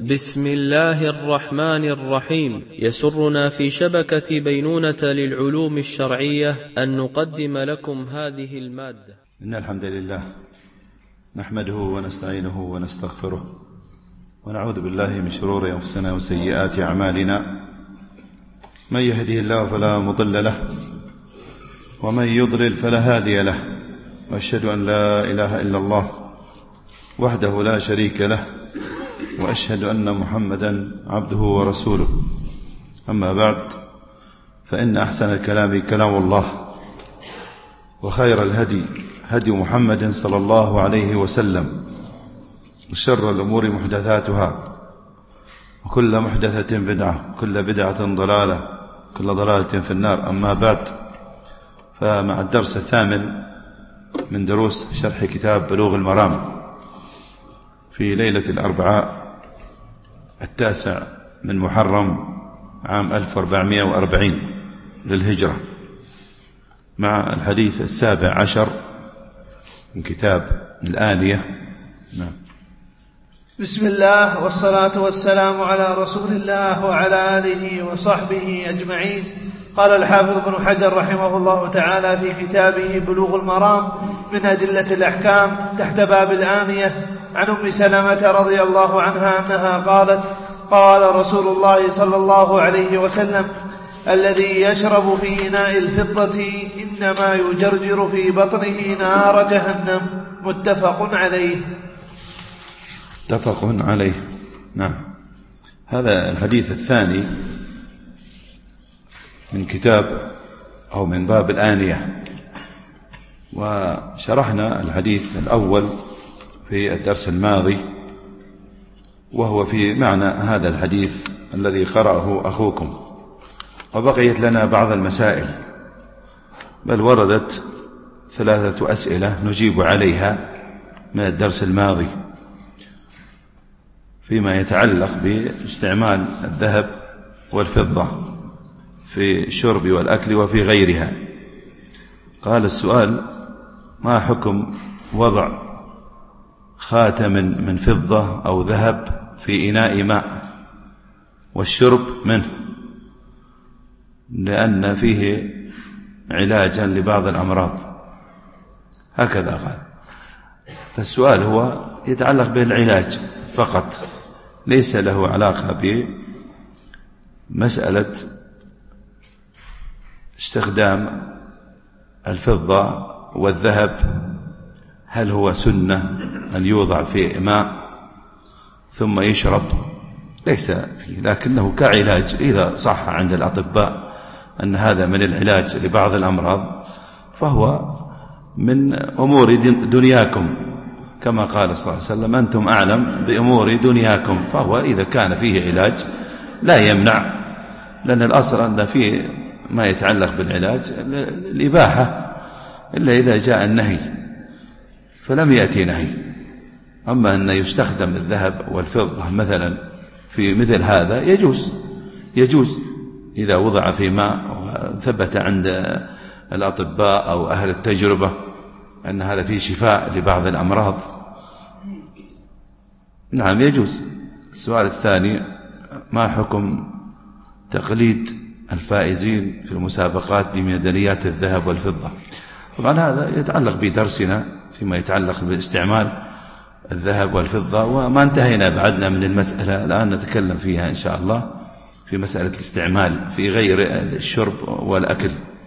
بسم الله الرحمن الرحيم. يسرنا في شبكة بينونة للعلوم الشرعية أن نقدم لكم هذه المادة. إن الحمد لله نحمده ونستعينه ونستغفره ونعوذ بالله من شرور أنفسنا وسيئات أعمالنا. من يهده الله فلا مضل له ومن يضلل فلا هادي له، وأشهد أن لا إله إلا الله وحده لا شريك له، وأشهد أن محمدا عبده ورسوله. أما بعد، فإن أحسن الكلام كلام الله، وخير الهدي هدي محمد صلى الله عليه وسلم، وشر الأمور محدثاتها، وكل محدثة بدعة، كل بدعة ضلالة، كل ضلالة في النار. أما بعد، فمع الدرس الثامن من دروس شرح كتاب بلوغ المرام في ليلة الأربعاء 9 من محرم عام 1440 للهجرة، مع الحديث 17 من كتاب الآنية. نعم. بسم الله والصلاة والسلام على رسول الله وعلى آله وصحبه أجمعين. قال الحافظ ابن حجر رحمه الله تعالى في كتابه بلوغ المرام من أدلة الأحكام تحت باب الآنية عن أم سلمة رضي الله عنها أنها قالت: قال رسول الله صلى الله عليه وسلم: الذي يشرب في إناء الفضة إنما يجرجر في بطنه نار جهنم. متفق عليه. متفق عليه. نعم. هذا الحديث الثاني من كتاب أو من باب الآنية، وشرحنا الحديث الأول في الدرس الماضي، وهو في معنى هذا الحديث الذي قرأه أخوكم، وبقيت لنا بعض المسائل، بل وردت 3 أسئلة نجيب عليها من الدرس الماضي فيما يتعلق باستعمال الذهب والفضة في الشرب والأكل وفي غيرها. قال السؤال: ما حكم وضع خاتم من فضة أو ذهب في إناء ماء والشرب منه، لأن فيه علاجا لبعض الأمراض؟ هكذا قال. فالسؤال هو يتعلق بالعلاج فقط، ليس له علاقة بمسألة استخدام الفضة والذهب. هل هو سنة أن يوضع في ماء ثم يشرب؟ ليس فيه، لكنه كعلاج إذا صح عند الأطباء أن هذا من العلاج لبعض الأمراض، فهو من أمور دنياكم، كما قال صلى الله عليه وسلم: أنتم أعلم بأمور دنياكم. فهو إذا كان فيه علاج لا يمنع، لأن الأصل أن فيه ما يتعلق بالعلاج الإباحة، إلا إذا جاء النهي، فلم يأتي نهي. أما أن يستخدم الذهب والفضة مثلا في مثل هذا يجوز إذا وضع في ماء وثبت عند الأطباء أو أهل التجربة أن هذا فيه شفاء لبعض الأمراض، نعم يجوز. السؤال الثاني: ما حكم تقليد الفائزين في المسابقات بميداليات الذهب والفضة؟ طبعا هذا يتعلق بدرسنا فيما يتعلق باستعمال الذهب والفضة، وما انتهينا بعدنا من المسألة، الآن نتكلم فيها إن شاء الله في مسألة الاستعمال في غير الشرب والأكل.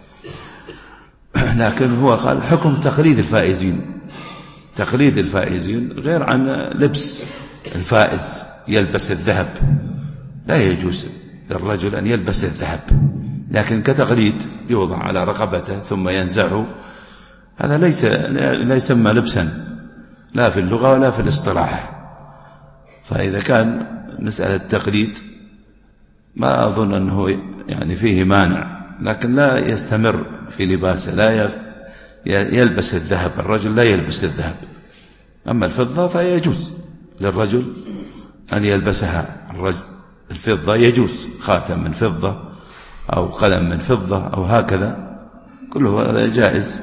لكن هو قال حكم تقليد الفائزين. تقليد الفائزين غير عن لبس الفائز يلبس الذهب، لا يجوز للرجل أن يلبس الذهب، لكن كتقليد يوضع على رقبته ثم ينزعه، هذا لا يسمى لبسا، لا في اللغة ولا في الاصطلاح. فإذا كان مسألة تقليد ما أظن أنه يعني فيه مانع، لكن لا يستمر في لباسه، لا يلبس الذهب، الرجل لا يلبس الذهب. أما الفضة فيجوز للرجل أن يلبسها. الفضة يجوز، خاتم من فضة أو قلم من فضة أو هكذا، كله هذا جائز.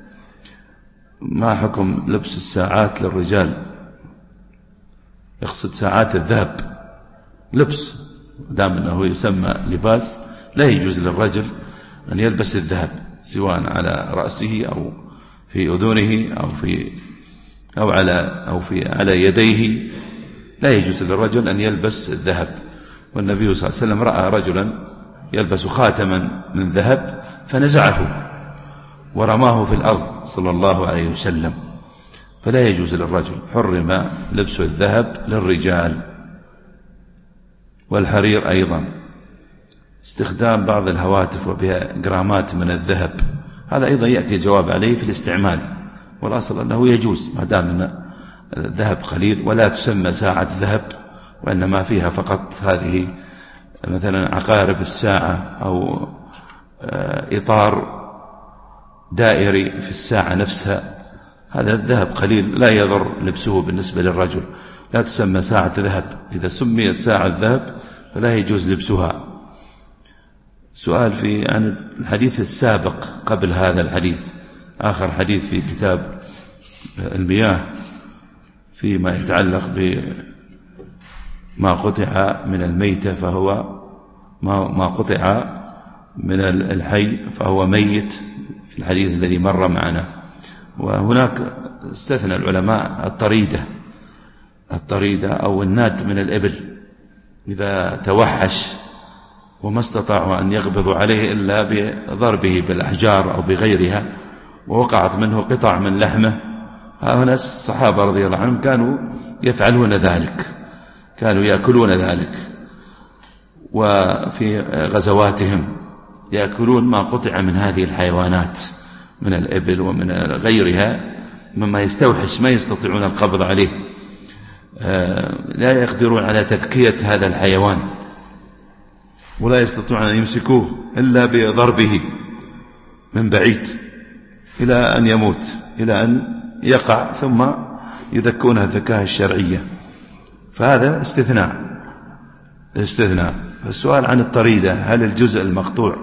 ما حكم لبس الساعات للرجال؟ يقصد ساعات الذهب لبس، دام أنه يسمى لباس لا يجوز للرجل أن يلبس الذهب سواء على رأسه أو في أذنه أو على يديه، لا يجوز للرجل أن يلبس الذهب. والنبي صلى الله عليه وسلم رأى رجلا يلبس خاتما من ذهب فنزعه ورماه في الأرض صلى الله عليه وسلم. فلا يجوز للرجل، حرم لبس الذهب للرجال. والحرير أيضا، استخدام بعض الهواتف وبها جرامات من الذهب، هذا أيضا يأتي الجواب عليه في الاستعمال، والأصل أنه يجوز ما دام أن الذهب قليل. ولا تسمى ساعة ذهب، وإنما فيها فقط هذه مثلا عقارب الساعة أو إطار دائري في الساعة نفسها، هذا الذهب قليل لا يضر لبسه بالنسبة للرجل، لا تسمى ساعة ذهب. إذا سميت ساعة ذهب فلا يجوز لبسها. سؤال عن الحديث السابق قبل هذا الحديث، آخر حديث في كتاب المياه فيما يتعلق بما قطع من الميتة فهو ما قطع من الحي فهو ميت، في الحديث الذي مر معنا. وهناك استثنى العلماء الطريدة أو الناد من الإبل إذا توحش وما استطاعوا أن يقبضوا عليه إلا بضربه بالأحجار أو بغيرها ووقعت منه قطع من لحمه، هؤلاء الصحابة رضي الله عنهم كانوا يفعلون ذلك، كانوا يأكلون ذلك، وفي غزواتهم يأكلون ما قطع من هذه الحيوانات من الإبل ومن غيرها مما يستوحش ما يستطيعون القبض عليه، لا يقدرون على تذكية هذا الحيوان ولا يستطيعون أن يمسكوه إلا بضربه من بعيد إلى أن يموت، إلى أن يقع ثم يذكونها الذكاء الشرعية. فهذا استثناء. السؤال عن الطريدة، هل الجزء المقطوع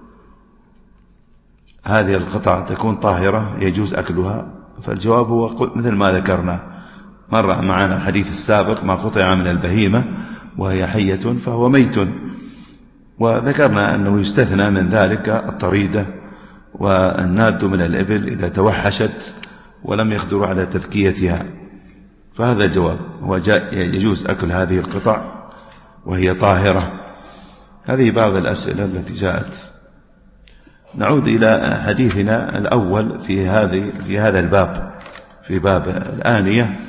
هذه القطع تكون طاهرة يجوز أكلها؟ فالجواب هو مثل ما ذكرنا، مر معنا الحديث السابق ما قطع من البهيمة وهي حية فهو ميت، وذكرنا أنه يستثنى من ذلك الطريدة والناد من الإبل إذا توحشت ولم يقدروا على تذكيتها. فهذا الجواب، هو يجوز أكل هذه القطع وهي طاهرة. هذه بعض الأسئلة التي جاءت. نعود إلى حديثنا الأول في هذا الباب، في باب الآنية،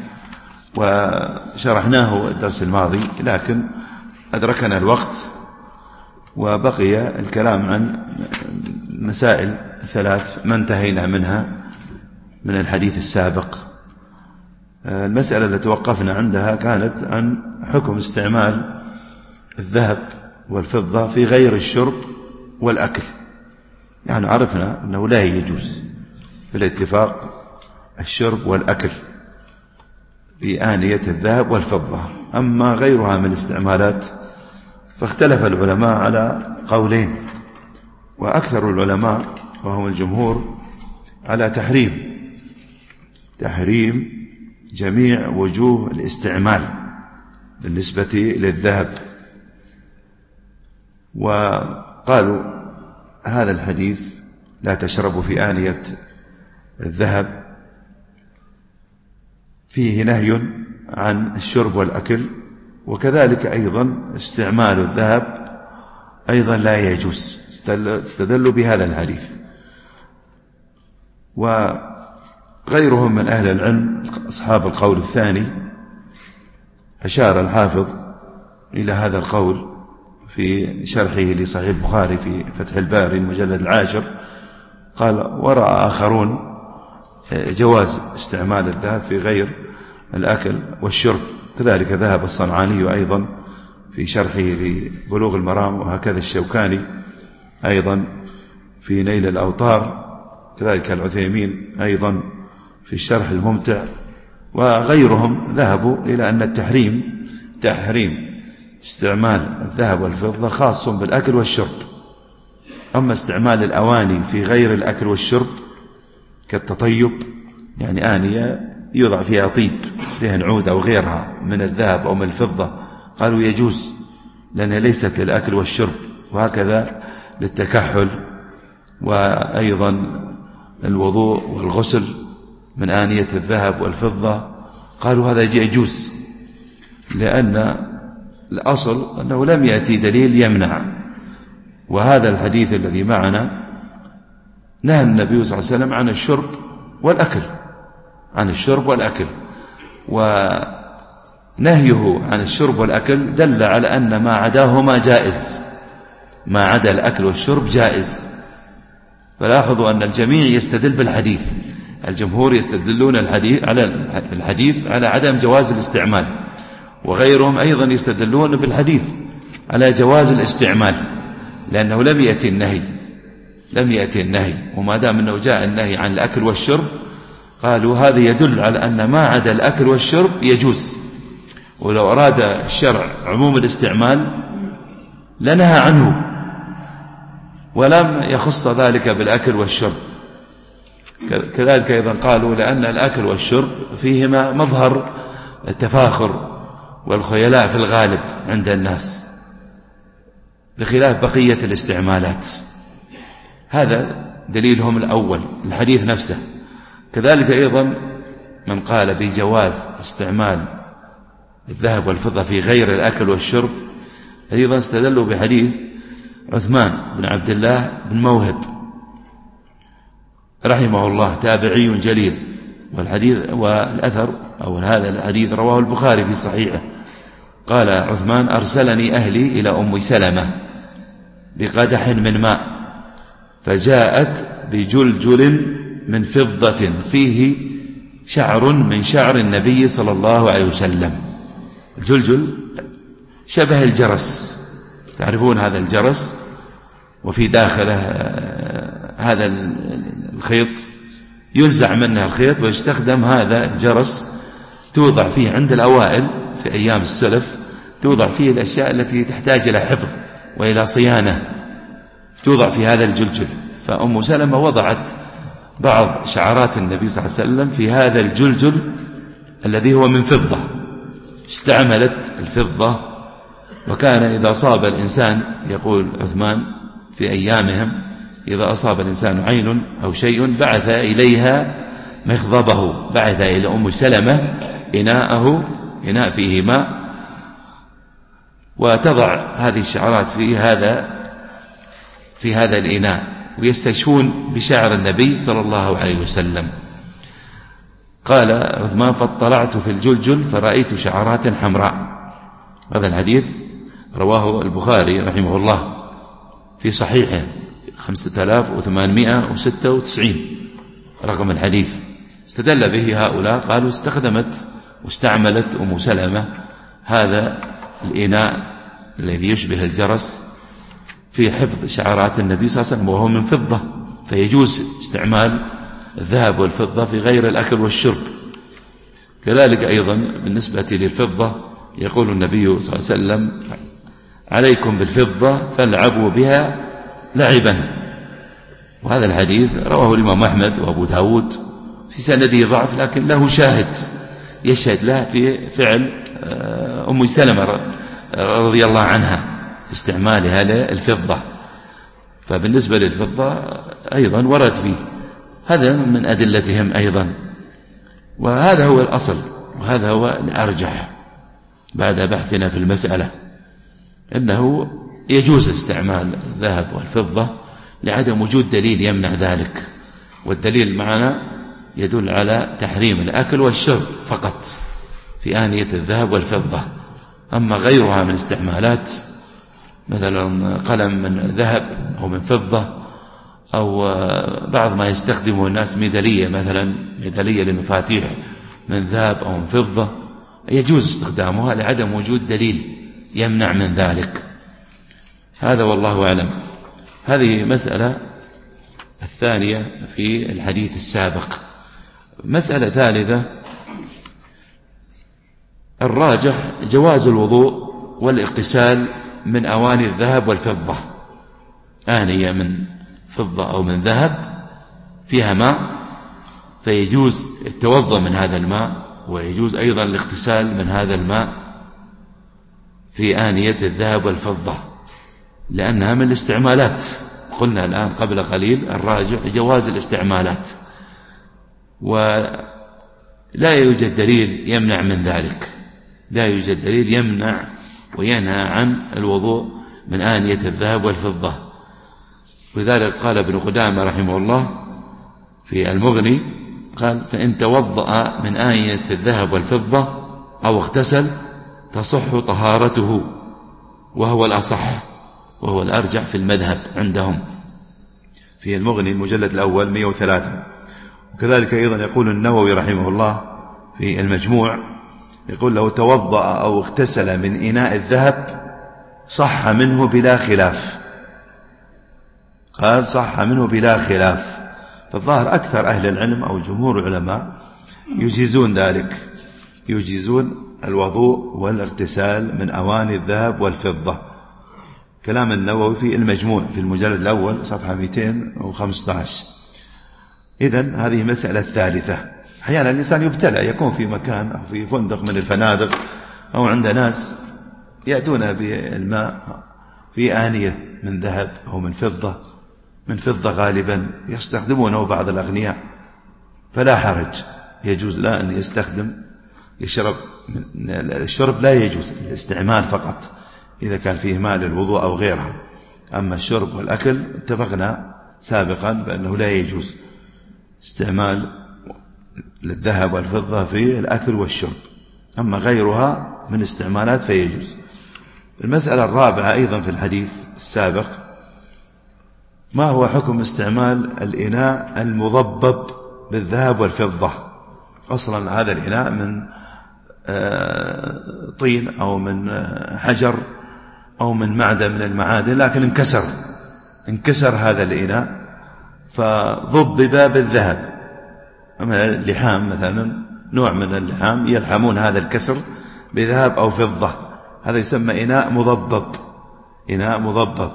وشرحناه الدرس الماضي لكن أدركنا الوقت وبقي الكلام عن مسائل 3 ما انتهينا منها من الحديث السابق. المسألة التي وقفنا عندها كانت عن حكم استعمال الذهب والفضة في غير الشرب والأكل. يعني عرفنا أنه لا يجوز بالاتفاق الشرب والأكل في آنية الذهب والفضة، أما غيرها من الاستعمالات فاختلف العلماء على قولين، وأكثر العلماء وهم الجمهور على تحريم جميع وجوه الاستعمال بالنسبة للذهب. وقالوا هذا الحديث لا تشربوا في آنية الذهب فيه نهي عن الشرب والأكل، وكذلك أيضا استعمال الذهب أيضا لا يجوز، استدلوا بهذا الحديث. وغيرهم من أهل العلم أصحاب القول الثاني، أشار الحافظ إلى هذا القول في شرحه لصحيح البخاري في فتح الباري المجلد 10، قال ورأى آخرون جواز استعمال الذهب في غير الأكل والشرب. كذلك ذهب الصنعاني أيضا في شرحه لبلوغ المرام، وهكذا الشوكاني أيضا في نيل الأوطار، كذلك العثيمين أيضا في الشرح الممتع، وغيرهم ذهبوا إلى أن تحريم استعمال الذهب والفضة خاص بالأكل والشرب. أما استعمال الأواني في غير الأكل والشرب كالتطيب، يعني آنية يوضع فيها طيب دهن عود أو غيرها من الذهب أو من الفضة، قالوا يجوز لأنها ليست للأكل والشرب، وهكذا للتكحل، وأيضا الوضوء والغسل من آنية الذهب والفضة. قالوا هذا يجوز، لأن الأصل أنه لم يأتي دليل يمنع. وهذا الحديث الذي معنا نهى النبي صلى الله عليه وسلم عن الشرب والأكل، عن الشرب والأكل، ونهيه عن الشرب والأكل دل على أن ما عداهما جائز، ما عدا الأكل والشرب جائز. فلاحظوا أن الجميع يستدل بالحديث، الجمهور يستدلون الحديث على عدم جواز الاستعمال، وغيرهم أيضا يستدلون بالحديث على جواز الاستعمال، لأنه لم يأتي النهي. وما دام أنه جاء النهي عن الأكل والشرب قالوا هذا يدل على أن ما عدا الأكل والشرب يجوز. ولو أراد الشرع عموم الاستعمال لنهى عنه ولم يخص ذلك بالأكل والشرب. كذلك أيضا قالوا لأن الأكل والشرب فيهما مظهر التفاخر والخيلاء في الغالب عند الناس بخلاف بقية الاستعمالات. هذا دليلهم الأول، الحديث نفسه. كذلك أيضا من قال بجواز استعمال الذهب والفضة في غير الأكل والشرب أيضا استدلوا بحديث عثمان بن عبد الله بن موهب رحمه الله، تابعي جليل، والأثر أو هذا الحديث رواه البخاري في صحيحه. قال عثمان أرسلني أهلي إلى أم سلمة بقدح من ماء، فجاءت بجلجل من فضة فيه شعر من شعر النبي صلى الله عليه وسلم. الجلجل شبه الجرس، تعرفون هذا الجرس، وفي داخله هذا الخيط ينزع منه الخيط ويستخدم هذا الجرس، توضع فيه عند الأوائل في أيام السلف، توضع فيه الأشياء التي تحتاج إلى حفظ وإلى صيانة، توضع في هذا الجلجل. فأم سلمة وضعت بعض شعرات النبي صلى الله عليه وسلم في هذا الجلجل الذي هو من فضة، استعملت الفضة. وكان إذا أصاب الإنسان، يقول عثمان في أيامهم، إذا أصاب الإنسان عين أو شيء بعث إليها مخضبه، بعث إلى أم سلمة إناء فيه ماء، وتضع هذه الشعرات في هذا الإناء، ويستشفون بشعر النبي صلى الله عليه وسلم. قال عثمان فاطلعت في الجلجل فرأيت شعرات حمراء. هذا الحديث رواه البخاري رحمه الله في صحيحه 5896 رقم الحديث. استدل به هؤلاء، قالوا واستعملت أم سلمة هذا الإناء الذي يشبه الجرس في حفظ شعرات النبي صلى الله عليه وسلم، وهو من فضة، فيجوز استعمال الذهب والفضة في غير الأكل والشرب. كذلك أيضا بالنسبة للفضة يقول النبي صلى الله عليه وسلم عليكم بالفضة فالعبوا بها لعبا. وهذا الحديث رواه الإمام أحمد وأبو داود، في سنده ضعف لكن له شاهد يشهد له في فعل أم سلمة رضي الله عنها في استعمالها للفضة. فبالنسبة للفضة أيضا ورد فيه، هذا من أدلتهم أيضا. وهذا هو الأصل، وهذا هو الأرجح بعد بحثنا في المسألة، أنه يجوز استعمال الذهب والفضة لعدم وجود دليل يمنع ذلك. والدليل معنا يدل على تحريم الأكل والشرب فقط في آنية الذهب والفضة. أما غيرها من استعمالات، مثلا قلم من ذهب أو من فضة، أو بعض ما يستخدمه الناس ميدالية، مثلا ميدالية للمفاتيح من ذهب أو من فضة، يجوز استخدامها لعدم وجود دليل يمنع من ذلك. هذا والله أعلم. هذه مسألة الثانية في الحديث السابق. مسألة ثالثة، الراجح جواز الوضوء والاغتسال من أواني الذهب والفضة، آنية من فضة أو من ذهب فيها ماء، فيجوز التوضأ من هذا الماء، ويجوز أيضا الاغتسال من هذا الماء في آنية الذهب والفضة، لأنها من الاستعمالات. قلنا الآن قبل قليل الراجع جواز الاستعمالات، ولا يوجد دليل يمنع من ذلك، لا يوجد دليل يمنع وينهى عن الوضوء من آنية الذهب والفضة. ولذلك قال ابن قدامة رحمه الله في المغني، قال: فإن توضأ من آنية الذهب والفضة أو اغتسل تصح طهارته، وهو الأصح وهو الأرجح في المذهب عندهم. في المغني المجلد الأول 103. وكذلك أيضا يقول النووي رحمه الله في المجموع، يقول: لو توضأ أو اغتسل من إناء الذهب صح منه بلا خلاف. قال: صح منه بلا خلاف. فالظاهر أكثر أهل العلم أو جمهور العلماء يجيزون ذلك، يجيزون الوضوء والاغتسال من أواني الذهب والفضة. كلام النووي في المجموع في المجلد الأول صفحة 215. إذن هذه مسألة ثالثة. أحيانا الإنسان يبتلى، يكون في مكان أو في فندق من الفنادق أو عند ناس يأتون بالماء في آنية من ذهب أو من فضة، من فضة غالبا يستخدمونه بعض الأغنياء، فلا حرج، يجوز لا أن يستخدم يشرب. الشرب لا يجوز، الاستعمال فقط إذا كان فيه ماء للوضوء أو غيرها. أما الشرب والأكل اتفقنا سابقا بأنه لا يجوز استعمال للذهب والفضة في الأكل والشرب، أما غيرها من استعمالات فيجوز. المسألة الرابعة أيضا في الحديث السابق: ما هو حكم استعمال الإناء المضبب بالذهب والفضة؟ أصلا هذا الإناء من طين أو من حجر أو من معدن من المعادن، لكن انكسر هذا الإناء فضبب بالذهب. أما اللحام مثلا، نوع من اللحام يلحمون هذا الكسر بذهب أو فضة، هذا يسمى إناء مضبب.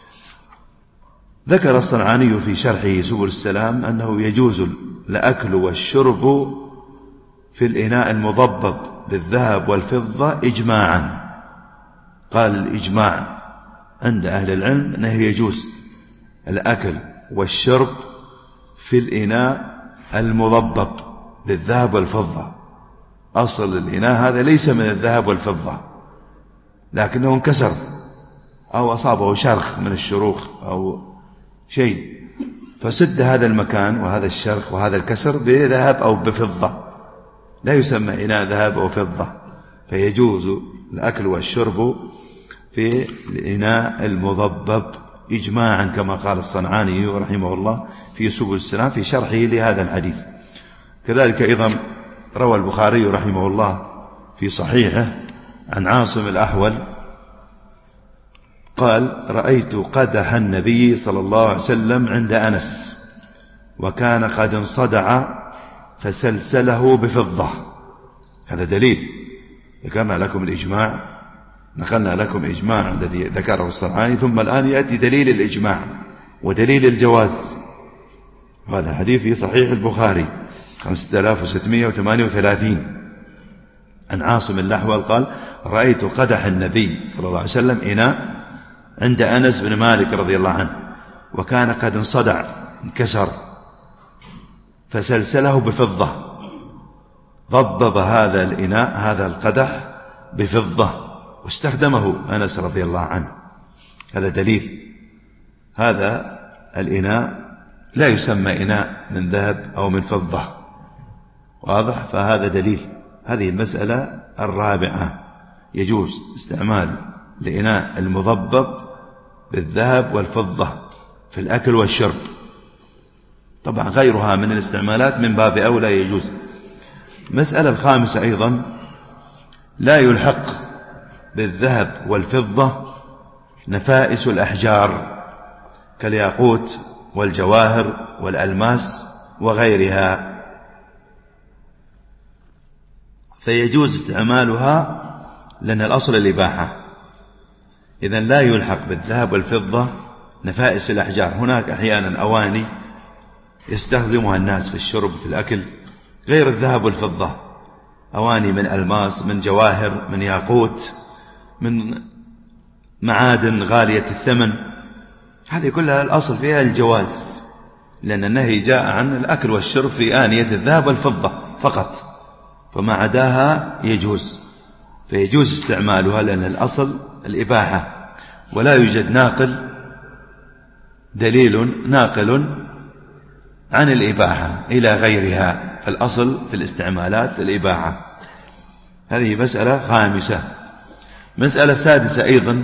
ذكر الصنعاني في شرحه سبل السلام أنه يجوز الأكل والشرب في الإناء المضبب بالذهب والفضة إجماعا. قال: الإجماع عند أهل العلم أنه يجوز الأكل والشرب في الإناء المضبب بالذهب والفضة. أصل الإناء هذا ليس من الذهب والفضة، لكنه انكسر أو أصابه شرخ من الشروخ أو شيء، فسد هذا المكان وهذا الشرخ وهذا الكسر بذهب أو بفضة، لا يسمى إناء ذهب أو فضة، فيجوز الأكل والشرب في الإناء المضبب إجماعا، كما قال الصنعاني رحمه الله في سبل السلام في شرحه لهذا الحديث. كذلك أيضا روى البخاري رحمه الله في صحيحه عن عاصم الأحول قال: رأيت قدح النبي صلى الله عليه وسلم عند أنس، وكان قد انصدع فسلسله بفضة. هذا دليل، ذكرنا لكم الإجماع، نقلنا لكم إجماع الذي ذكره الصنعاني، ثم الآن يأتي دليل الإجماع ودليل الجواز. وهذا حديث في صحيح البخاري 5638 عن عاصم الأحول قال: رأيت قدح النبي صلى الله عليه وسلم إناء عند أنس بن مالك رضي الله عنه، وكان قد انصدع انكسر فسلسله بفضة، ضبب هذا الإناء هذا القدح بفضة واستخدمه أنس رضي الله عنه. هذا دليل، هذا الإناء لا يسمى إناء من ذهب أو من فضة، واضح؟ فهذا دليل. هذه المسألة الرابعة، يجوز استعمال الإناء المضبب بالذهب والفضة في الأكل والشرب. طبعا غيرها من الاستعمالات من باب أولى يجوز. المسألة الخامسة أيضا: لا يلحق بالذهب والفضة نفائس الأحجار كالياقوت والجواهر والألماس وغيرها، فيجوز استعمالها لأن الأصل الإباحة. إذن لا يلحق بالذهب والفضة نفائس الأحجار. هناك أحيانا أواني يستخدمها الناس في الشرب في الأكل غير الذهب والفضة، أواني من ألماس، من جواهر، من ياقوت، من معادن غالية الثمن، هذه كلها الأصل فيها الجواز، لأن النهي جاء عن الأكل والشرب في آنية الذهب والفضة فقط، فما عداها يجوز، فيجوز استعمالها لأن الأصل الإباحة، ولا يوجد دليل ناقل عن الإباحة إلى غيرها، فالأصل في الاستعمالات الإباحة. هذه مسألة خامسة. مسألة سادسة أيضا،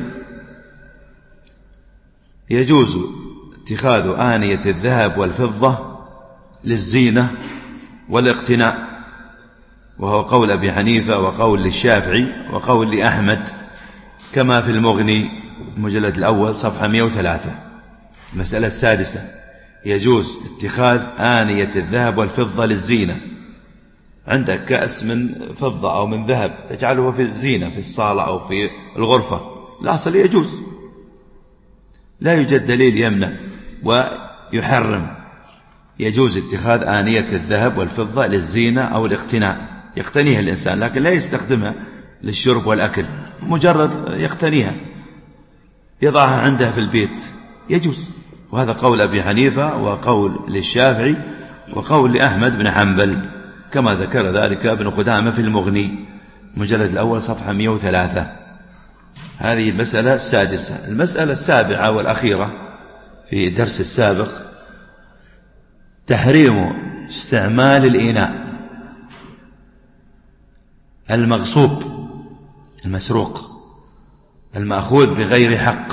يجوز اتخاذ آنية الذهب والفضة للزينة والاقتناء، وهو قول أبي حنيفة وقول للشافعي وقول لأحمد، كما في المغني المجلد الأول صفحة 103. المسألة السادسة، يجوز اتخاذ آنية الذهب والفضة للزينة. عندك كأس من فضة أو من ذهب تجعله في الزينة في الصالة أو في الغرفة، الأصل يجوز، لا يوجد دليل يمنع ويحرم. يجوز اتخاذ آنية الذهب والفضة للزينة أو الاقتناء، يقتنيها الإنسان لكن لا يستخدمها للشرب والأكل، مجرد يقتنيها يضعها عنده في البيت، يجوز. وهذا قول أبي حنيفة وقول للشافعي وقول لأحمد بن حنبل، كما ذكر ذلك ابن قدامة في المغني المجلد الأول صفحة 103. هذه المسألة السادسة. المسألة السابعة والأخيرة في الدرس السابق، تحريم استعمال الإناء المغصوب المسروق المأخوذ بغير حق.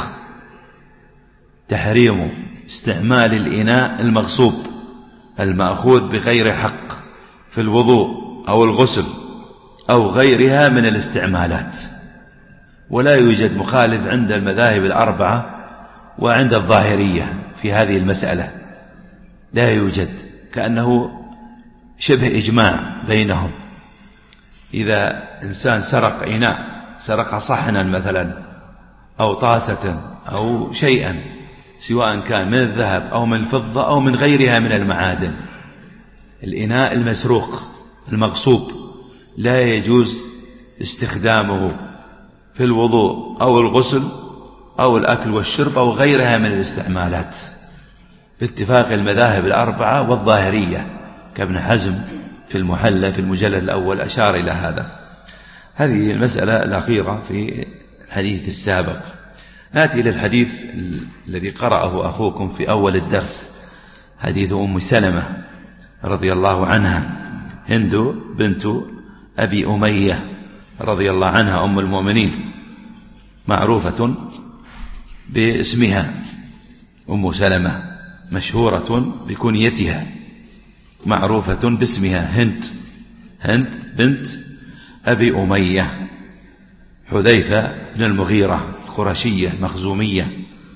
تحريم استعمال الإناء المغصوب المأخوذ بغير حق في الوضوء أو الغسل أو غيرها من الاستعمالات، ولا يوجد مخالف عند المذاهب الأربعة وعند الظاهرية في هذه المسألة، لا يوجد، كأنه شبه إجماع بينهم. إذا إنسان سرق إناء، سرق صحنا مثلا أو طاسة أو شيئا، سواء كان من الذهب أو من الفضة أو من غيرها من المعادن، الإناء المسروق المغصوب لا يجوز استخدامه في الوضوء أو الغسل أو الأكل والشرب أو غيرها من الاستعمالات، باتفاق المذاهب الأربعة والظاهرية، كابن حزم في المحلى في المجلد الأول أشار إلى هذا. هذه المسألة الأخيرة في الحديث السابق. نأتي إلى الحديث الذي قرأه أخوكم في أول الدرس، حديث أم سلمة رضي الله عنها، هند بنت أبي أمية رضي الله عنها أم المؤمنين، معروفة باسمها أم سلمة، مشهورة بكنيتها، معروفة باسمها هند بنت أبي أمية، حذيفة بن المغيرة، قرشية مخزومية،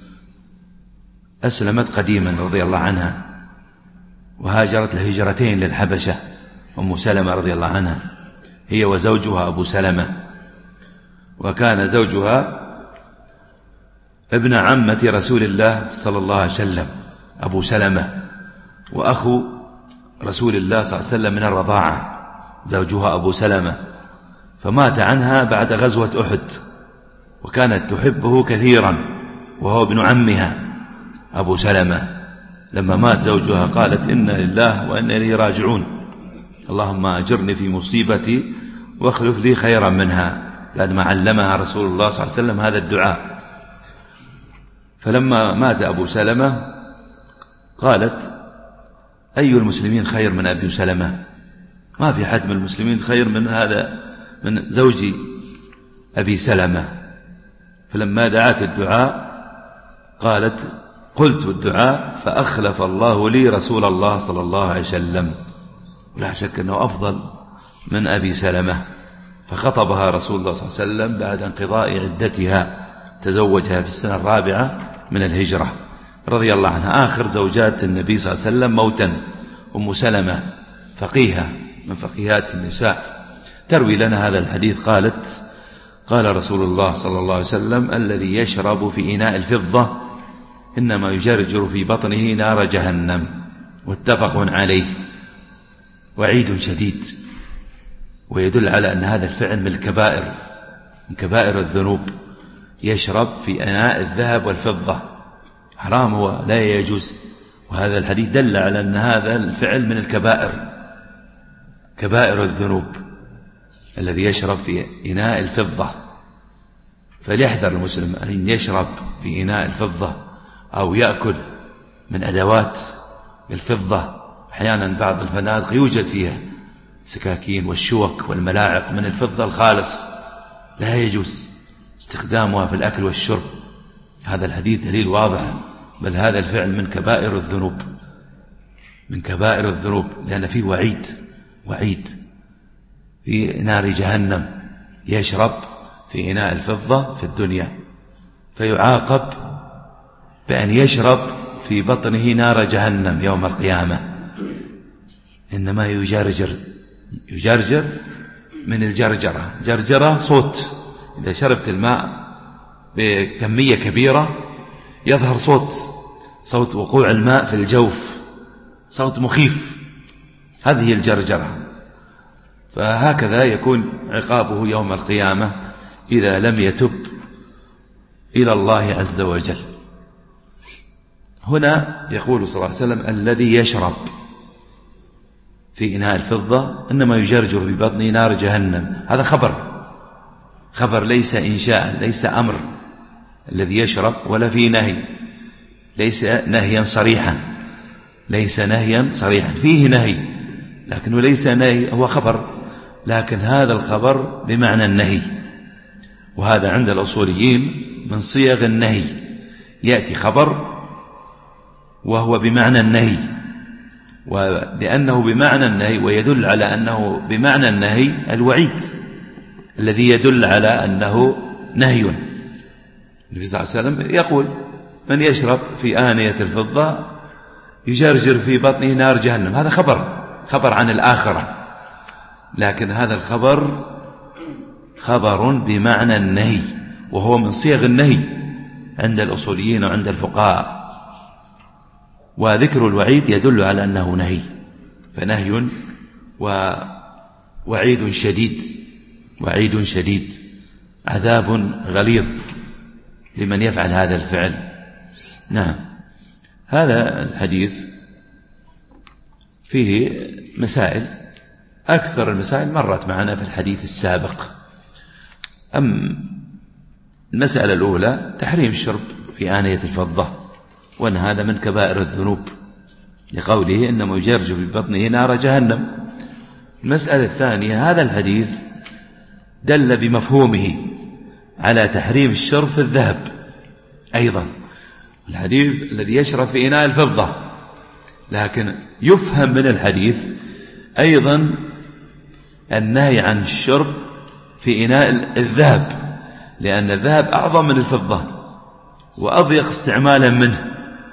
أسلمت قديما رضي الله عنها، وهاجرت الهجرتين للحبشة أم سلمة رضي الله عنها، هي وزوجها أبو سلمة، وكان زوجها ابن عمة رسول الله صلى الله عليه وسلم أبو سلمة، وأخو رسول الله صلى الله عليه وسلم من الرضاعة زوجها أبو سلمة، فمات عنها بعد غزوة أحد، وكانت تحبه كثيرا وهو ابن عمها أبو سلمة. لما مات زوجها قالت: إنا لله وإنا إليه راجعون، اللهم أجرني في مصيبتي واخلف لي خيرا منها، بعد ما علمها رسول الله صلى الله عليه وسلم هذا الدعاء. فلما مات أبو سلمة قالت: أي المسلمين خير من أبي سلمة؟ ما في حد من المسلمين خير من هذا، من زوجي أبي سلمة. فلما دعت الدعاء قالت: قلت الدعاء فأخلف الله لي رسول الله صلى الله عليه وسلم، ولا شك أنه أفضل من أبي سلمة. فخطبها رسول الله صلى الله عليه وسلم بعد انقضاء عدتها، تزوجها في السنة الرابعة من الهجرة رضي الله عنها، آخر زوجات النبي صلى الله عليه وسلم موتا. أم سلمة فقيهة من فقيهات النساء، تروي لنا هذا الحديث، قالت: قال رسول الله صلى الله عليه وسلم: الذي يشرب في إناء الفضة إنما يجرجر في بطنه نار جهنم، متفق عليه. وعيد شديد، ويدل على أن هذا الفعل من الكبائر من كبائر الذنوب يشرب في إناء الذهب والفضة، حرام، هو لا يجوز. وهذا الحديث دل على أن هذا الفعل من الكبائر، كبائر الذنوب، الذي يشرب في إناء الفضة. فليحذر المسلم أن يشرب في إناء الفضة أو يأكل من أدوات الفضة. أحيانا بعض الفنادق يوجد فيها سكاكين والشوك والملاعق من الفضة الخالص، لا يجوز استخدامها في الأكل والشرب. هذا الحديث دليل واضح، بل هذا الفعل من كبائر الذنوب، من كبائر الذنوب، لأن فيه وعيد في نار جهنم. يشرب في إناء الفضة في الدنيا فيعاقب بأن يشرب في بطنه نار جهنم يوم القيامة. إنما يجرجر من الجرجرة. جرجرة صوت، إذا شربت الماء بكمية كبيرة يظهر صوت وقوع الماء في الجوف، صوت مخيف، هذه الجرجرة. فهكذا يكون عقابه يوم القيامة إذا لم يتب إلى الله عز وجل. هنا يقول صلى الله عليه وسلم: الذي يشرب في إناء الفضة إنما يجرجر في بطنه نار جهنم. هذا خبر ليس إنشاء، ليس أمر. الذي يشرب ولا في نهي، ليس نهيا صريحا، فيه نهي لكنه ليس نهي، هو خبر، لكن هذا الخبر بمعنى النهي. وهذا عند الأصوليين من صيغ النهي، يأتي خبر وهو بمعنى النهي، ولأنه بمعنى النهي ويدل على أنه بمعنى النهي الوعيد الذي يدل على أنه نهي. النبي صلى الله عليه وسلم يقول: من يشرب في آنية الفضة يجرجر في بطنه نار جهنم. هذا خبر عن الآخرة، لكن هذا الخبر خبر بمعنى النهي، وهو من صيغ النهي عند الأصوليين وعند الفقهاء. وذكر الوعيد يدل على أنه نهي، فنهي ووعيد شديد، عذاب غليظ لمن يفعل هذا الفعل. نعم، هذا الحديث فيه مسائل، أكثر المسائل مرت معنا في الحديث السابق. المسألة الأولى تحريم الشرب في آنية الفضة، وأن هذا من كبائر الذنوب لقوله: إنما يجرجر في بطنه نار جهنم. المسألة الثانية: هذا الحديث دل بمفهومه على تحريم الشرب في الذهب أيضا، الحديث الذي يشرب في إناء الفضة، لكن يفهم من الحديث أيضا النهي عن الشرب في إناء الذهب، لأن الذهب أعظم من الفضة وأضيق استعمالا منه،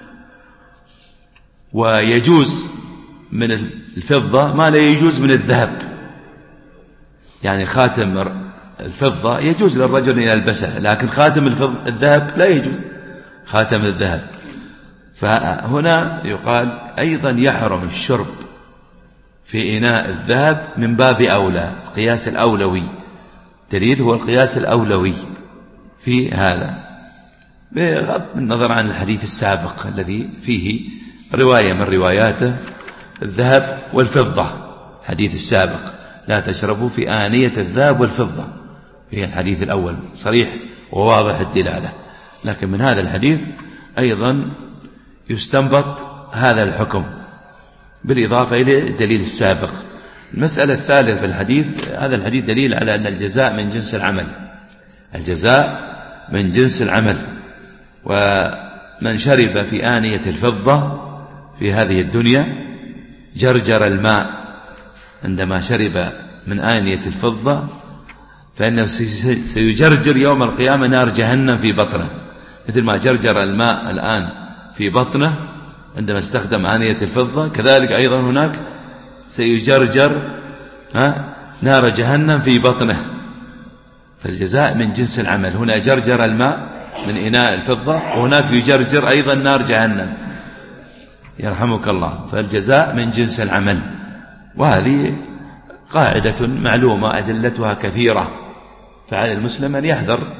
ويجوز من الفضة ما لا يجوز من الذهب. يعني خاتم الفضة يجوز للرجل أن يلبسه، لكن خاتم الذهب لا يجوز، خاتم الذهب. فهنا يقال أيضا يحرم الشرب في إناء الذهب من باب أولى، القياس الأولوي، دليل هو القياس الأولوي في هذا، بغض النظر عن الحديث السابق الذي فيه رواية من رواياته الذهب والفضة. حديث السابق: لا تشربوا في آنية الذهب والفضة، في الحديث الأول صريح وواضح الدلالة. لكن من هذا الحديث أيضا يستنبط هذا الحكم بالإضافة إلى الدليل السابق. المسألة الثالثة في الحديث: هذا الحديث دليل على أن الجزاء من جنس العمل، الجزاء من جنس العمل. ومن شرب في آنية الفضة في هذه الدنيا جرجر الماء، عندما شرب من آنية الفضة فإنه سيجرجر يوم القيامة نار جهنم في بطنه، مثل ما جرجر الماء الآن في بطنه عندما استخدم آنية الفضة، كذلك أيضا هناك سيجرجر نار جهنم في بطنه. فالجزاء من جنس العمل، هنا جرجر الماء من إناء الفضة، وهناك يجرجر أيضا نار جهنم، يرحمك الله. فالجزاء من جنس العمل، وهذه قاعدة معلومة أدلتها كثيرة، فعلى المسلم أن يحذر.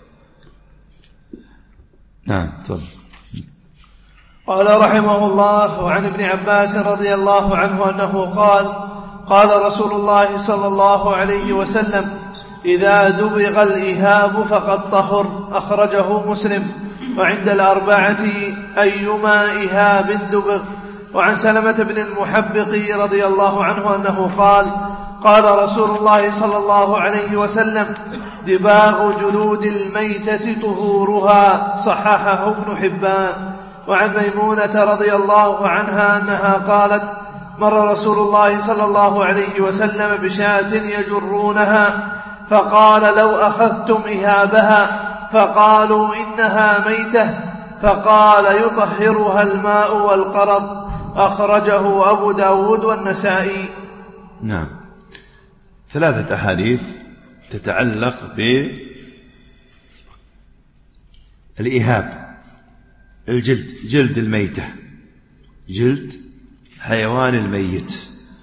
نعم تفضل. قال رحمه الله: وعن ابن عباس رضي الله عنه أنه قال: قال رسول الله صلى الله عليه وسلم: إذا دبغ الإهاب فقد طهر. أخرجه مسلم. وعند الأربعة أيما إهاب دبغ. وعن سلمة بن المحبق رضي الله عنه أنه قال: قال رسول الله صلى الله عليه وسلم: دباغ جلود الميتة طهورها. صححه ابن حبان. وعن ميمونة رضي الله عنها أنها قالت: مر رسول الله صلى الله عليه وسلم بشاة يجرونها فقال: لو أخذتم إهابها. فقالوا: إنها ميتة. فقال: يطهرها الماء والقرض. أخرجه أبو داود والنسائي. نعم. 3 أحاديث تتعلق بالإهاب، الجلد، جلد الميتة، جلد حيوان الميت.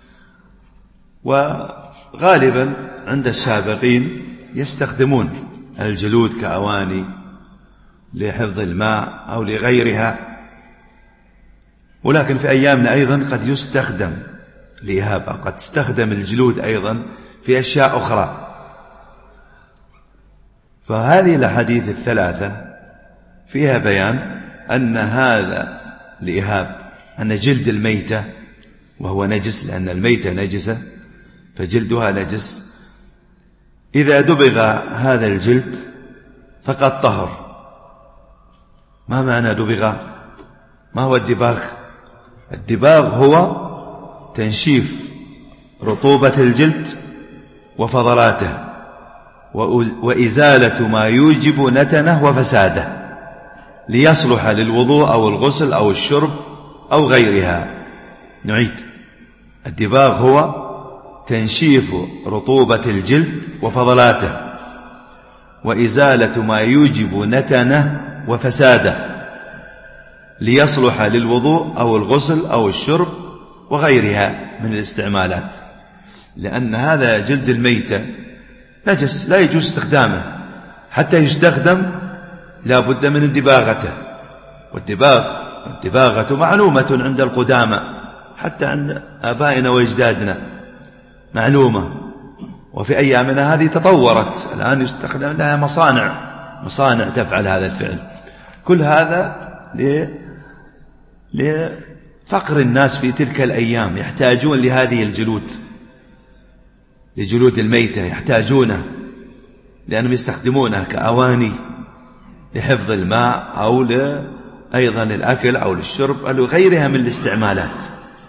وغالبا عند السابقين يستخدمون الجلود كأواني لحفظ الماء أو لغيرها، ولكن في أيامنا أيضا قد يستخدم الإهاب، قد تستخدم الجلود أيضا في أشياء أخرى. فهذه الأحاديث 3 فيها بيان أن هذا الإهاب، أن جلد الميتة وهو نجس، لأن الميتة نجسة فجلدها نجس، إذا دبغ هذا الجلد فقد طهر. ما معنى دبغ؟ ما هو الدباغ؟ الدباغ هو تنشيف رطوبة الجلد وفضلاته وإزالة ما يوجب نتنه وفساده ليصلح للوضوء أو الغسل أو الشرب أو غيرها. نعيد: الدباغ هو تنشيف رطوبة الجلد وفضلاته وإزالة ما يوجب نتنه وفساده ليصلح للوضوء أو الغسل أو الشرب وغيرها من الاستعمالات، لأن هذا جلد الميتة نجس لا يجوز استخدامه، حتى يستخدم لا بد من دباغته. والدباغة معلومة عند القدامى، حتى عند آبائنا وأجدادنا معلومة، وفي أيامنا هذه تطورت، الآن يستخدم لها مصانع تفعل هذا الفعل. كل هذا لفقر الناس في تلك الأيام، يحتاجون لهذه الجلود، لجلود الميتة يحتاجونه، لأنهم يستخدمونها كأواني لحفظ الماء أو أيضا للأكل أو للشرب أو غيرها من الاستعمالات،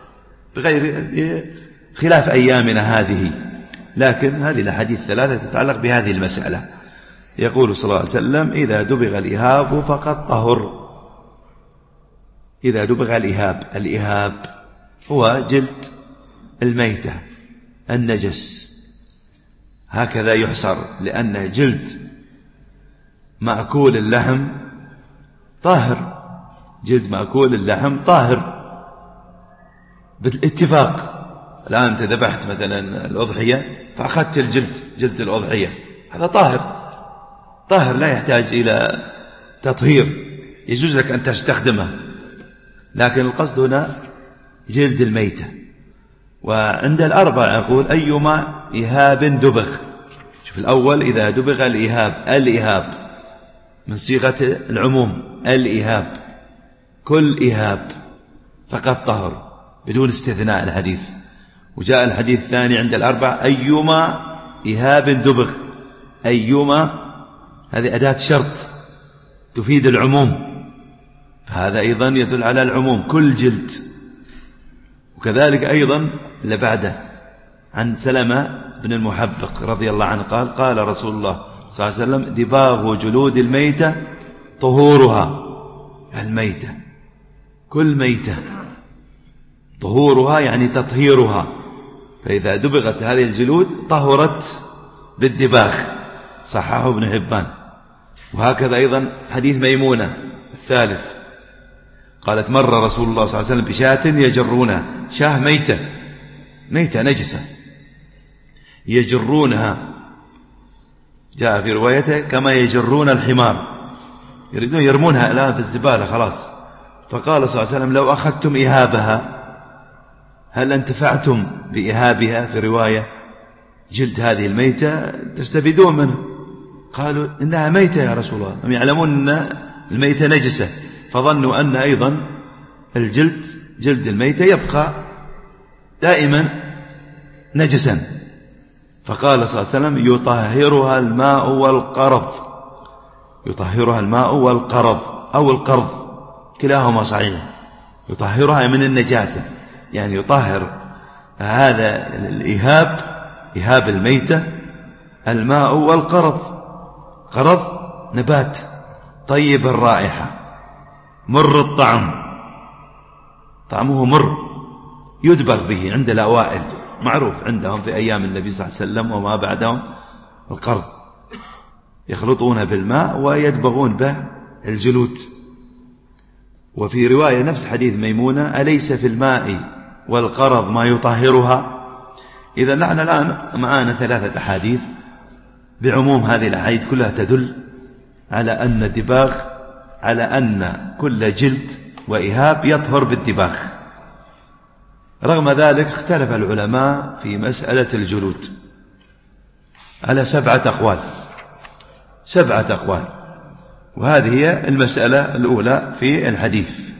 خلاف أيامنا هذه. لكن هذه الأحاديث 3 تتعلق بهذه المسألة. يقول صلى الله عليه وسلم: إذا دبغ الإهاب فقد طهر. إذا دبغ الإهاب هو جلد الميتة النجس، هكذا يحصر، لأن جلد مأكول اللحم طاهر، جلد مأكول اللحم طاهر بالاتفاق. الآن أنت ذبحت مثلا الأضحية فأخذت جلد الأضحية، هذا طاهر لا يحتاج إلى تطهير، يجوز لك أن تستخدمه، لكن القصد هنا جلد الميتة. وعند الأربعة يقول: أيما إهاب دبغ. شوف الأول: إذا دبغ الإهاب من صيغة العموم، الإهاب، كل إهاب فقد طهر بدون استثناء الحديث. وجاء الحديث الثاني عند الأربعة: أيما إهاب دبغ. أيما هذه أداة شرط تفيد العموم، فهذا أيضا يدل على العموم، كل جلد. وكذلك أيضا اللي بعده عن سلمة بن المحبق رضي الله عنه قال: قال رسول الله صلى الله عليه وسلم: دباغ جلود الميتة طهورها. الميتة كل ميتة، طهورها يعني تطهيرها، فإذا دبغت هذه الجلود طهرت بالدباغ. صححه ابن حبان. وهكذا أيضا حديث ميمونة الثالث، قالت: مر رسول الله صلى الله عليه وسلم بشاة يجرونها، شاه ميتة نجسة، يجرونها، جاء في روايته كما يجرون الحمار، يريدون يرمونها الآن في الزبالة خلاص. فقال صلى الله عليه وسلم لو أخذتم إهابها هل انتفعتم بإهابها؟ في رواية جلد هذه الميتة تستفيدون منه. قالوا إنها ميتة يا رسول الله، هم يعلمون أن الميتة نجسة، فظنوا أن أيضا الجلد جلد الميتة يبقى دائما نجسا. فقال صلى الله عليه وسلم يطهرها الماء والقرض، يطهرها الماء والقرض أو القرض كلاهما صحيح. يطهرها من النجاسة، يعني يطهر هذا الإهاب، إهاب الميتة، الماء والقرض. قرض نبات طيب الرائحة مر الطعم، طعمه مر يدبغ به عند الأوائل، معروف عندهم في أيام النبي صلى الله عليه وسلم وما بعدهم. القرض يخلطون بالماء ويدبغون به الجلود. وفي رواية نفس حديث ميمونة أليس في الماء والقرض ما يطهرها؟ إذا نحن الآن معنا 3 أحاديث بعموم هذه الأحاديث كلها تدل على أن الدباغ، على أن كل جلد وإهاب يطهر بالدباغ. رغم ذلك اختلف العلماء في مسألة الجلود على 7 أقوال، 7 أقوال، وهذه هي المسألة الأولى في الحديث.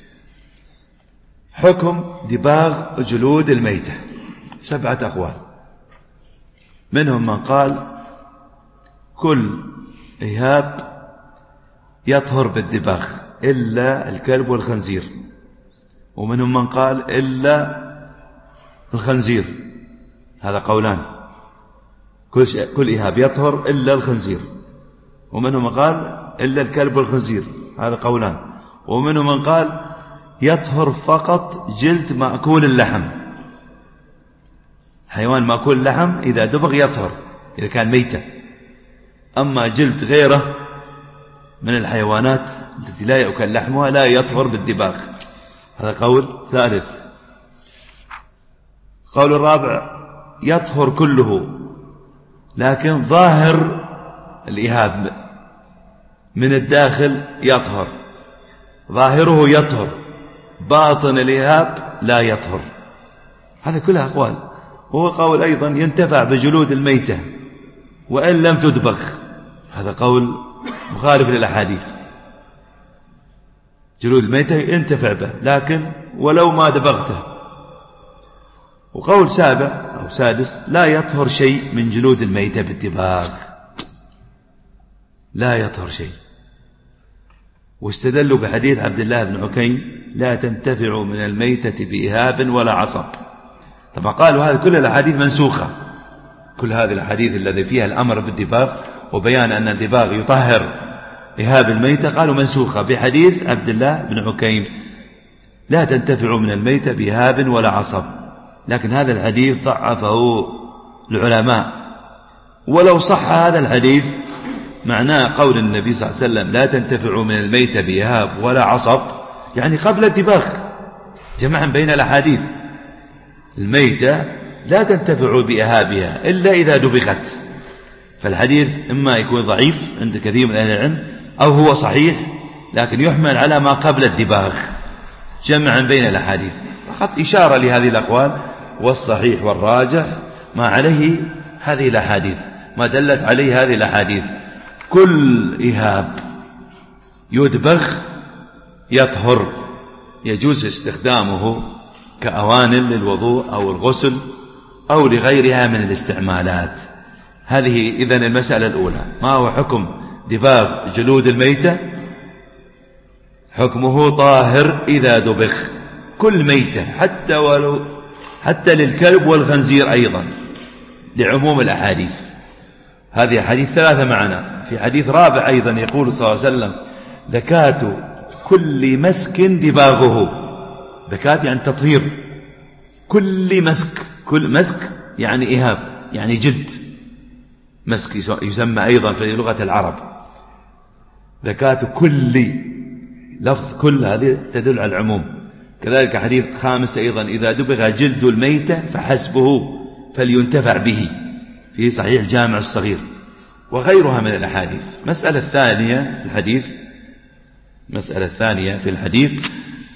حكم دباغ جلود الميتة 7 أقوال. منهم من قال كل إهاب يطهر بالدباغ إلا الكلب والخنزير، ومنهم من قال إلا الخنزير، هذا قولان، كل إهاب يطهر إلا الخنزير. ومنهم من قال إلا الكلب والخنزير، هذا قولان. ومنهم من قال يطهر فقط جلد مأكول اللحم، حيوان مأكول اللحم إذا دبغ يطهر إذا كان ميتة، أما جلد غيره من الحيوانات التي لا يؤكل لحمها لا يطهر بالدباغ، هذا قول ثالث. قول الرابع يطهر كله، لكن ظاهر الإهاب من الداخل يطهر، ظاهره يطهر، باطن الإهاب لا يطهر. هذا كلها أقوال. هو قول أيضا ينتفع بجلود الميتة وإن لم تدبغ، هذا قول مخالف للأحاديث. جلود الميتة ينتفع به لكن ولو ما دبغته. وقول سابع أو سادس لا يطهر شيء من جلود الميتة بالدباغ، لا يطهر شيء. واستدلوا بحديث عبد الله بن عكيم لا تنتفع من الميتة بإهاب ولا عصب. طبعا قالوا هذه كل الأحاديث منسوخة، كل هذه الأحاديث الذي فيها الأمر بالدباغ وبيان أن الدباغ يطهر إهاب الميتة قالوا منسوخة بحديث عبد الله بن عكيم لا تنتفع من الميتة بإهاب ولا عصب. لكن هذا الحديث ضعفه العلماء. ولو صح هذا الحديث معناه قول النبي صلى الله عليه وسلم لا تنتفع من الميتة بإهاب ولا عصب، يعني قبل الدباغ، جمعا بين الأحاديث. الميتة لا تنتفع بإهابها إلا إذا دبغت. فالحديث إما يكون ضعيف عند كثير من أهل العلم أو هو صحيح لكن يحمل على ما قبل الدباغ، جمعا بين الأحاديث. فقط إشارة لهذه الأقوال، والصحيح والراجح ما عليه هذه الأحاديث، ما دلت عليه هذه الأحاديث. كل إهاب يدبغ يطهر، يجوز استخدامه كأوان للوضوء أو الغسل أو لغيرها من الاستعمالات. هذه إذن المسألة الأولى. ما هو حكم دباغ جلود الميتة؟ حكمه طاهر إذا دبغ، كل ميتة حتى للكلب والخنزير أيضا، لعموم الأحاديث. هذه حديث 3 معنا. في حديث رابع أيضا يقول صلى الله عليه وسلم زكاة كل مسك دباغه. زكاة يعني تطهير كل مسك، كل مسك يعني إهاب يعني جلد، مسك يسمى أيضا في لغة العرب. زكاة كل، لفظ كل هذه تدل على العموم. كذلك حديث خامس أيضا إذا دبغ جلد الميتة فحسبه فلينتفع به، في صحيح الجامع الصغير. وغيرها من الأحاديث. مسألة الثانية في الحديث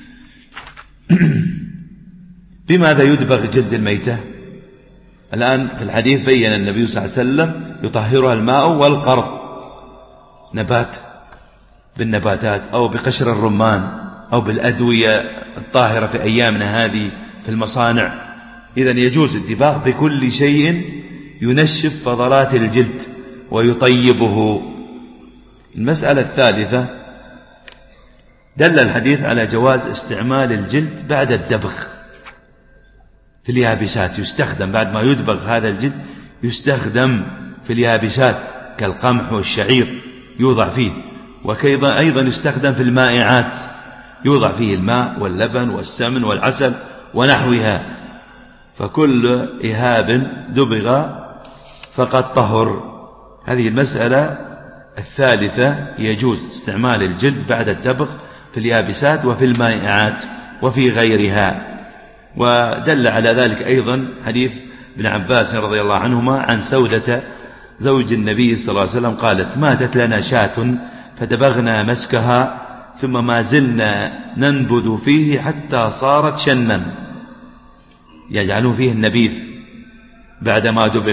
بماذا يدبغ جلد الميتة؟ الآن في الحديث بين النبي صلى الله عليه وسلم يطهرها الماء والقرض، نبات بالنباتات أو بقشر الرمان أو بالأدوية الطاهرة في أيامنا هذه في المصانع. إذن يجوز الدباغ بكل شيء ينشف فضلات الجلد ويطيبه. المسألة الثالثة، دل الحديث على جواز استعمال الجلد بعد الدبغ في اليابسات، يستخدم بعد ما يدبغ هذا الجلد، يستخدم في اليابسات كالقمح والشعير يوضع فيه، وكذا أيضا يستخدم في المائعات، يوضع فيه الماء واللبن والسمن والعسل ونحوها، فكل إهاب دبغ فقد طهر. هذه المسألة الثالثة، يجوز استعمال الجلد بعد الدبغ في اليابسات وفي المائعات وفي غيرها. ودل على ذلك أيضا حديث ابن عباس رضي الله عنهما عن سودة زوج النبي صلى الله عليه وسلم قالت: ماتت لنا شاة فدبغنا مسكها ثم ما زلنا ننبذ فيه حتى صارت شنا، يجعلون فيه النبيذ بعدما دبغ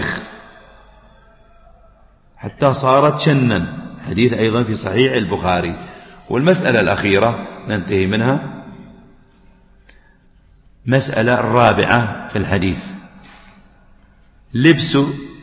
حتى صارت شنا. حديث أيضا في صحيح البخاري. والمسألة الأخيرة ننتهي منها، مسألة الرابعة في الحديث، لبس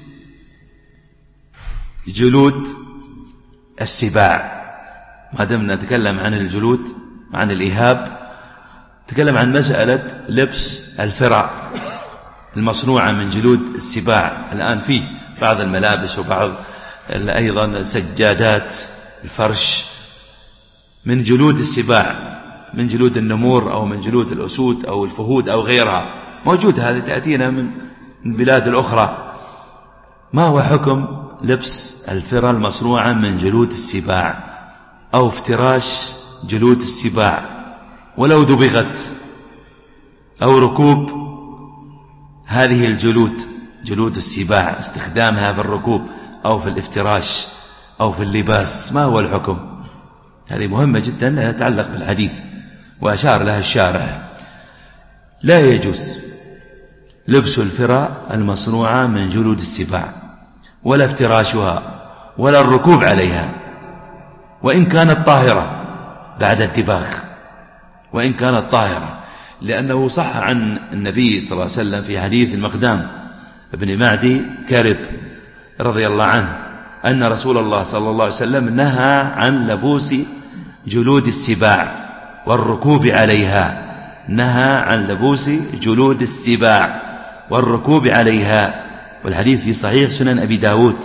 جلود السباع. ما دمنا نتكلم عن الجلود عن الإهاب، تكلم عن مسألة لبس الفرع المصنوعة من جلود السباع. الآن فيه بعض الملابس وبعض أيضا سجادات الفرش من جلود السباع، من جلود النمور أو من جلود الأسود أو الفهود أو غيرها، موجود هذه تأتينا من بلاد الأخرى. ما هو حكم لبس الفرة المصنوعة من جلود السباع أو افتراش جلود السباع ولو دبغت، أو ركوب هذه الجلود، جلود السباع، استخدامها في الركوب أو في الافتراش أو في اللباس، ما هو الحكم؟ هذه مهمة جدا لا تتعلق بالحديث، وأشار لها الشارع. لا يجوز لبس الفرة المصنوعة من جلود السباع ولا افتراشها ولا الركوب عليها، وإن كانت طاهرة بعد الدباغ، وإن كانت طاهرة، لأنه صح عن النبي صلى الله عليه وسلم في حديث المقدام ابن معدي كرب رضي الله عنه أن رسول الله صلى الله عليه وسلم نهى عن لبوس جلود السباع والركوب عليها، نهى عن لبوس جلود السباع والركوب عليها. والحديث في صحيح سنن أبي داود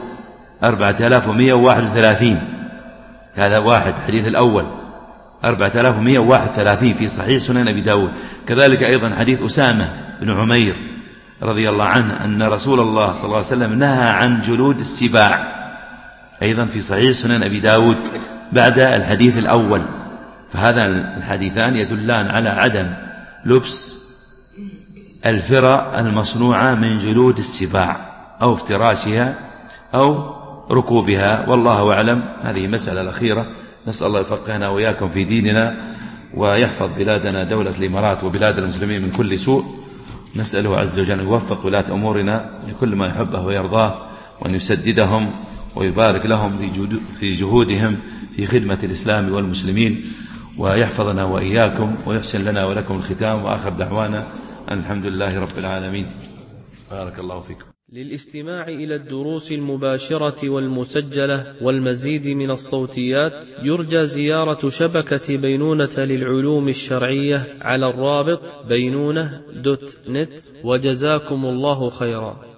4131، هذا واحد، حديث الأول 4131 في صحيح سنن أبي داود. كذلك أيضا حديث أسامة بن عمير رضي الله عنه أن رسول الله صلى الله عليه وسلم نهى عن جلود السباع، أيضا في صحيح سنن أبي داود بعد الحديث الأول. فهذا الحديثان يدلان على عدم لبس الفرة المصنوعة من جلود السباع أو افتراشها أو ركوبها، والله أعلم. هذه مسألة الأخيرة، نسأل الله يفقهنا وإياكم في ديننا ويحفظ بلادنا دولة الإمارات وبلاد المسلمين من كل سوء. نسأله عز وجل أن يوفق ولاة أمورنا لكل ما يحبه ويرضاه، وأن يسددهم ويبارك لهم في جهودهم في خدمة الإسلام والمسلمين، ويحفظنا وإياكم ويحسن لنا ولكم الختام. وآخر دعوانا أن الحمد لله رب العالمين. بارك الله فيكم. للاستماع إلى الدروس المباشرة والمسجلة والمزيد من الصوتيات يرجى زيارة شبكة بينونة للعلوم الشرعية على الرابط بينونة.net. وجزاكم الله خيرا.